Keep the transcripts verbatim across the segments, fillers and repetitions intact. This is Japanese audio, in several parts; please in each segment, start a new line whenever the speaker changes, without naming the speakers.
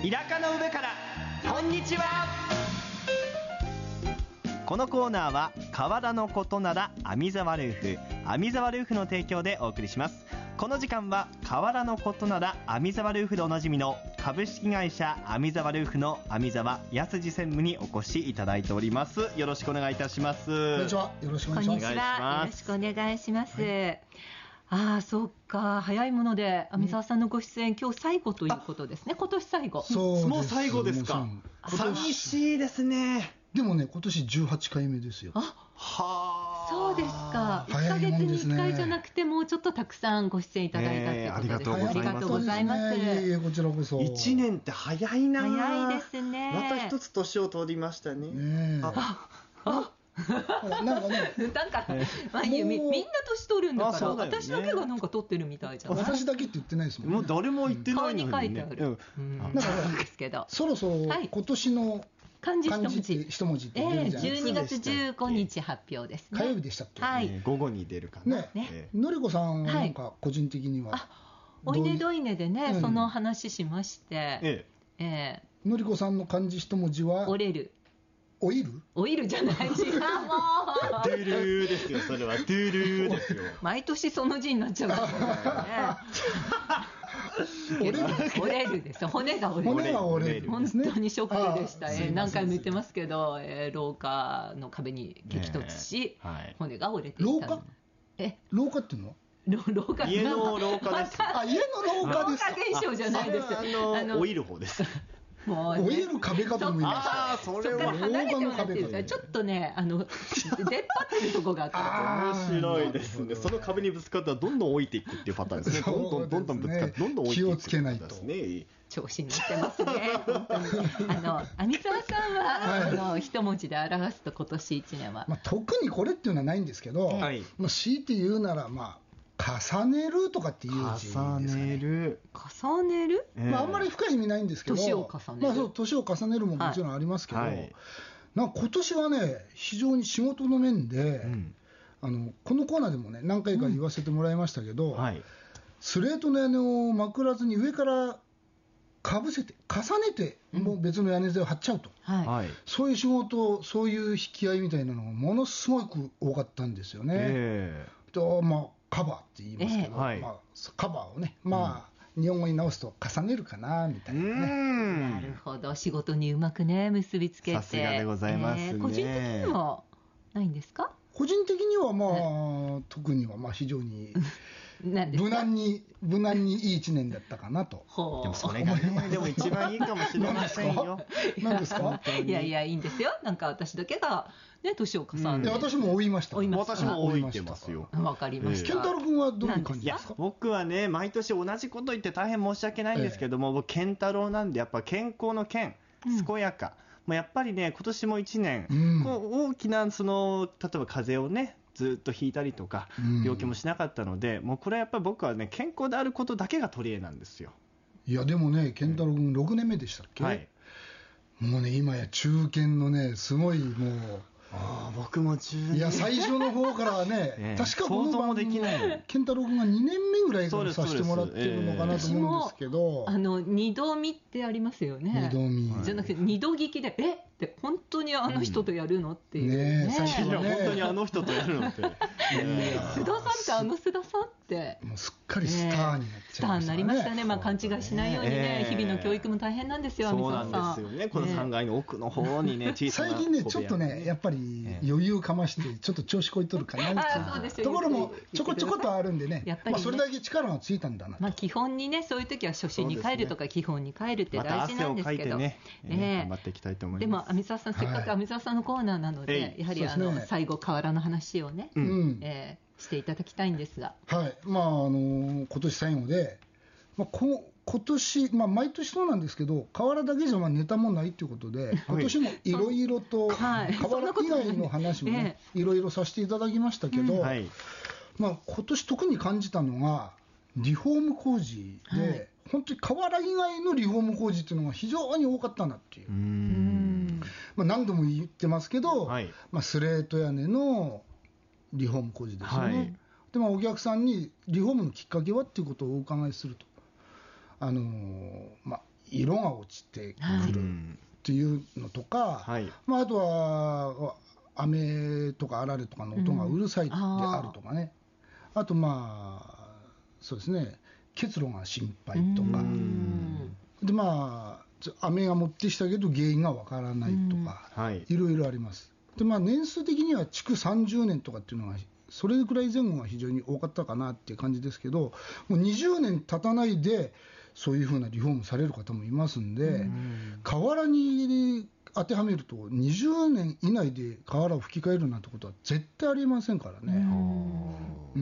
田舎の上からこんにちは。このコーナーは河原のことなら網沢ルーフ網沢ルーフの提供でお送りします。この時間は河原のことなら網沢ルーフでおなじみの株式会社網沢ルーフの網沢康二専務にお越しいただいております。よろしくお願いいたします。
こんにちは、よろしくお願いします。
こんにちは、よろしくお願いします、はい、ああ、そっか、早いもので網沢さんのご出演、今日最後ということですね。今年最後。
そうです。
もう最後ですか。寂しいですね。
でもね、今年じゅうはちかいめですよ。
あ、はそうですか。いっかげつにいっかいじゃなくて、もうちょっとたくさんご出演いただいたということで、えー、ありがとうございます。
いえいえ、こちらこそ。
いちねんって早いな。
早いですね。
また一つ年を取りましたね。ね
ああなんかね、
なんか、まあ、み, みんな年取るんだから、だ、ね、私だけがなんか取ってるみたいじゃん。
私だけって言ってないですもんね。
もう誰も言ってないのに、ね、
顔に書いてある。うん、なんかですけど、
そろそろ今年の
漢字一文字、
一文字って出るじゃないですか。
じゅうにがつじゅうごにち発表ですね。
火曜日でしたっけ。
はい。
午後に出るかな。
ね、ね、のりこさんはなんか個人的には、はい、
おいねどいねでね、うん、その話しまして、え
ええー、のりこさんの漢字一文字は
折れる。
オイル？
オイルじゃない、違う、もう
ドゥルーですよ、それはドゥルーですよ。
毎年その字になっちゃうんですよね。折れる折れるですよ。骨が折れる。
骨が折れる、
本当にショックでした。えー、何回も言ってますけど、えー、廊下の壁に激突し、ね、はい、骨が折れていた。
廊下？え、廊下っていうの？
廊下、
家の廊下です。
あ、家の廊下ですか。
廊下現象じゃないです。
あの、あの老いる方です。
もうね、
老いる壁かと思いました。
あ、それは離れてもらっていいですか。ちょっとね、あの出っ張ってるとこがあって、
面白いですね。その壁にぶつかったらどんどん置いていくっていうパターンですね。どんどんどんどんぶつかってどんどん置いていく。
気をつけないと。
調子に乗ってますね。本当に。あの網沢さんは、はい、あの一文字で表すと今年いちねんは、
まあ、特にこれっていうのはないんですけど、はい、まあ、強いて言うならまあ。重ねるとかっていう字ですかね。
重ねる。
重ねる、
えーまあ、あんまり深い意味ないんですけど、
年を重ねる。
まあ、そう、年を重ねるももちろんありますけど、はい、なんか今年はね、非常に仕事の面で、うん、あのこのコーナーでもね、何回か言わせてもらいましたけど、うんはい、スレートの屋根をまくらずに上からかぶせて、重ねて、もう別の屋根材を張っちゃうと、うんはい、そういう仕事、そういう引き合いみたいなのがものすごく多かったんですよね。えー、とまあカバーって言いますけど、えーはいまあ、カバーをね、まあ、うん、日本語に直すと重ねるかなみたいなね。
うんなるほど、仕事にうまくね結びつけて。
さすがでございますね。えー、
個人的にはないんですか？
個人的にはまあ、うん、特にはまあ非常に無難に無難にいいいちねんだったかなと。
でもそれが、ね、でも一番いいかもしれませんよ。
何ですか？
いやいやいいんですよ。なんか私だけがね年を重ねて、
うん、私も追いました。
私も追いてますよ。
わかりました。
健太郎君はどういう感じですか？
僕はね毎年同じこと言って大変申し訳ないんですけども、ええ、僕健太郎なんでやっぱ健康の健、健やか。うん、やっぱりね今年もいちねん、うん、こう大きなその例えば風邪をねずっと引いたりとか、うん、病気もしなかったので、もうこれはやっぱり僕はね健康であることだけが取り柄なんですよ。
いやでもね健太郎君ろくねんめでしたっけ？はい、もうね今や中堅のねすごいもう
あ僕も中年
いや最初の方からね、ええ、確かこの番組健太郎君がにねんめぐらいからさせてもらってるのかなと思うんですけど、
えー、あの二度見ってありますよね。
二度見
じゃなくて二度聞きでえって本当にあの人とやるのっていうね、
うん、ね最初ね
本当にあの人とやるのって須
田さんってあの須田さんって
もうすっかりスターになっちゃいましたね。
スターになりましたね。まあ、勘違いしないようにね、えー、日々の教育も大変なんですよ。
そうなんですよね。このさんがいの奥の方にね、小さな
最近ねちょっとねやっぱり余裕かましてちょっと調子こいとるかなみたいなところもちょこちょことあるんでね、やっぱりね、まあ、それだけ力がついたんだなと。
まあ、基本にねそういう時は初心に帰るとか、ね、基本に帰るって大事なんですけど、また汗をかいてね、
えー、頑張っていきたいと思います。
でも網沢さんせっかく網沢さんのコーナーなので、はい、やはりあの、ね、最後河原の話をね、うんえー、していただきたいんですが、
はい、まああのー、今年最後で、まあ、こ今年、まあ、毎年そうなんですけど河原だけじゃまあネタもないということで今年もいろいろと河原以外の話もねいろいろさせていただきましたけど、うんはいまあ、今年特に感じたのがリフォーム工事で、はい、本当に河原以外のリフォーム工事っていうのが非常に多かったなっていう、うーん、まあ、何度も言ってますけど、はいまあ、スレート屋根のリフォーム工事ですよね、はい、でまあ、お客さんにリフォームのきっかけはっていうことをお伺いすると、あのーまあ、 色が落ちてくるっていうのとか、はい、まあ、あとは雨とかあられとかの音がうるさいであるとかね、うん、あ, あとまあそうですね、結露が心配とか、でまあ雨が持ってきたけど原因がわからないとか、はい、いろいろあります。でまあ年数的には築さんじゅうねんとかっていうのがそれくらい前後が非常に多かったかなっていう感じですけど、もうにじゅうねん経たないでそういうふうなリフォームされる方もいますんで、ん瓦に当てはめるとにじゅうねん以内で瓦を吹き替えるなんてことは絶対ありえませんからね。うん、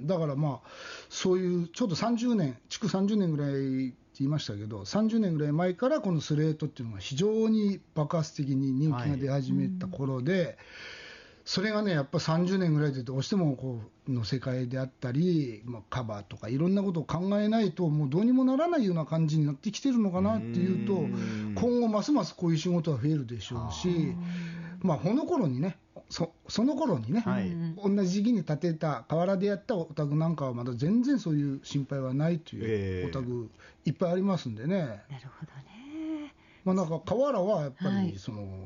だからまあそういうちょうどさんじゅうねん、築さんじゅうねんぐらいって言いましたけど、さんじゅうねんぐらい前からこのスレートっていうのが非常に爆発的に人気が出始めた頃で、はい、それがねやっぱさんじゅうねんぐらいでどうしてもこうの世界であったり、まあ、カバーとかいろんなことを考えないともうどうにもならないような感じになってきてるのかなっていうと、今後ますますこういう仕事は増えるでしょうし、まあこの頃にね そ, その頃にね、はい、同じ時期に建てた瓦でやったお宅なんかはまだ全然そういう心配はないというお宅いっぱいありますんでね。なるほどね。まあなんか瓦はやっぱりその、はい、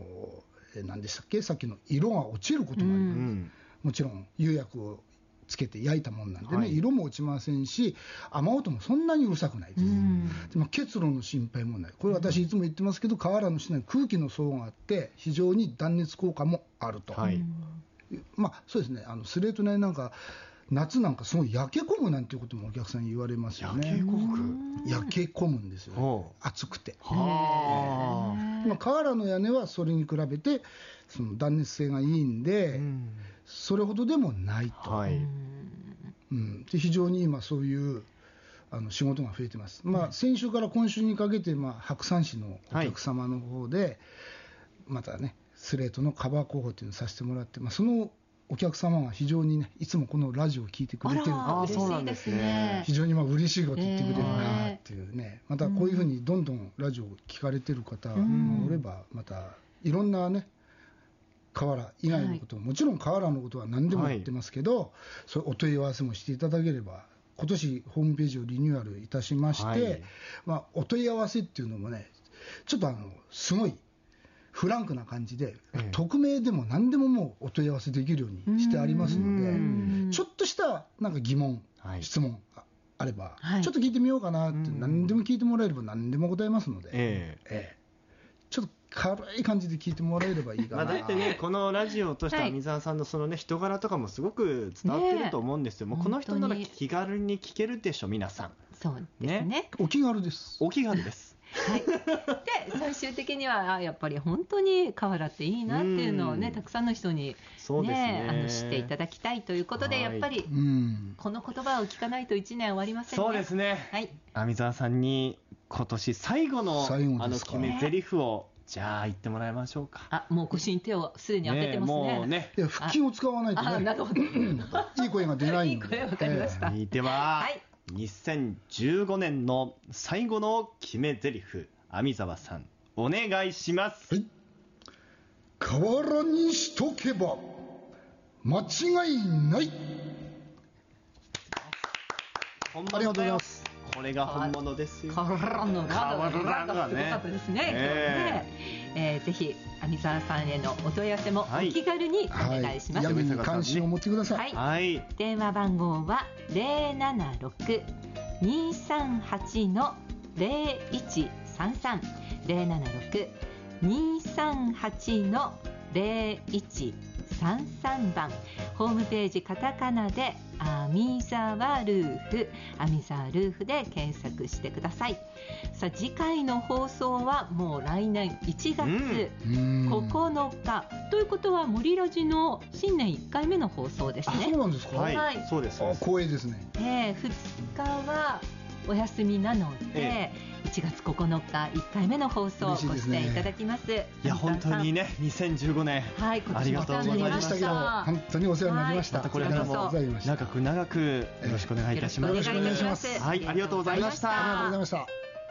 何でしたっけ、さっきの色が落ちることもあります、うん、もちろん釉薬をつけて焼いたもんなんでね、はい、色も落ちませんし雨音もそんなにうるさくないです、うん、でも結露の心配もない。これ私いつも言ってますけど、瓦の下に空気の層があって非常に断熱効果もあると、はい、まあそうですね、あのスレート内なんか夏なんかすごい焼け込むなんていうこともお客さんに言われますよね。焼け込む焼け込むんですよね、暑くて。はー、まあ、瓦の屋根はそれに比べてその断熱性がいいんで、うん、それほどでもないと、はい、うん、で非常に今そういうあの仕事が増えてます、まあ、先週から今週にかけて、まあ、白山市のお客様の方で、はい、またねスレートのカバー候補というのをさせてもらって、まあ、そのお客様が非常にねいつもこのラジオを聞いてくれてるので、そうなんですね、非常にまあ嬉しいこと言ってくれるなっていうね、またこういうふうにどんどんラジオを聞かれてる方がおれば、またいろんなね瓦以外のことも、はい、もちろん瓦のことは何でも言ってますけど、はい、そういうお問い合わせもしていただければ、今年ホームページをリニューアルいたしまして、はい、まあ、お問い合わせっていうのもねちょっとあのすごいフランクな感じで、ええ、匿名でも何でももうお問い合わせできるようにしてありますので、ちょっとしたなんか疑問、はい、質問があれば、はい、ちょっと聞いてみようかなって、何でも聞いてもらえれば何でも答えますので、ええええ、ちょっと軽い感じで聞いてもらえればいいかな。
まあ大体ねこのラジオを通した網沢さんのそのね人柄とかもすごく伝わってると思うんですよ、ね、もうこの人なら気軽に聞けるでしょ皆さん。
そうですね、ね、
お気軽です。
お気軽です
はい、で最終的にはやっぱり本当に瓦っていいなっていうのをねたくさんの人に、ね、そうですね、あの知っていただきたいということで、はい、やっぱりこの言葉を聞かないといちねん終わりませんね。
そうですね、はい、網沢さんに今年最後のあの決め台詞をじゃあ言ってもらいましょうか。
あ、もう腰に手をすでに当ててますね。ねもうね、
いや腹筋を使わないとね。あ、なるほど。いい声が出ないんで。
いい声わかりました。
えー、では、はい、にせんじゅうごねんの最後の決め台詞、網沢さんお願いします。はい。
瓦にしとけば間違いない。ありがとうございます。
これが本物ですよ。
瓦のラドラがすごかったですね。えーえー、ぜひ網沢さんへのお問い合わせもお気軽にお願いします。
はいはい、闇に関心を持ってください。
はい、電話番号はゼロななろく にさんはち ゼロいちさんさん ゼロななろく にさんはち ゼロいちさんさんばん、ホームページカタカナで網沢ルーフ、網沢ルーフで検索してください。さあ次回の放送はもう来年いちがつここのか、うん、ということは森ラジの新年いっかいめの放送ですね。
あ、そうなんですか。
はい、はい、そうです。
光栄ですね。
えー、ふつかはお休みなので、ええ、いちがつここのかいっかいめの放送、ね、ご出演いただきます。い
や本当にねにせんじゅうごねん、はい、ありがとうございました。
本当にお世話になりました。はい、また
これからも長く長くよろしくお願いいたします。
よろしくお願いします。
はい、ありがとうございました。
ありがとうございました。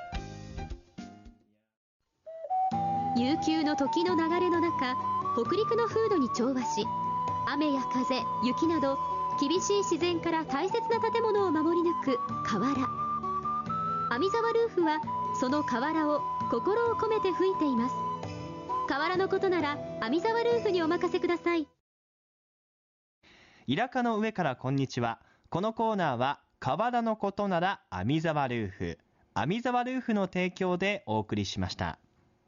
悠久の時の流れの中、北陸の風土に調和し、雨や風、雪など厳しい自然から大切な建物を守り抜く瓦。網沢ルーフはその瓦を心を込めて吹いています。瓦のことなら網沢ルーフにお任せください。
イラカの上からこんにちは。このコーナーは瓦のことなら網沢ルーフ、網沢ルーフの提供でお送りしました。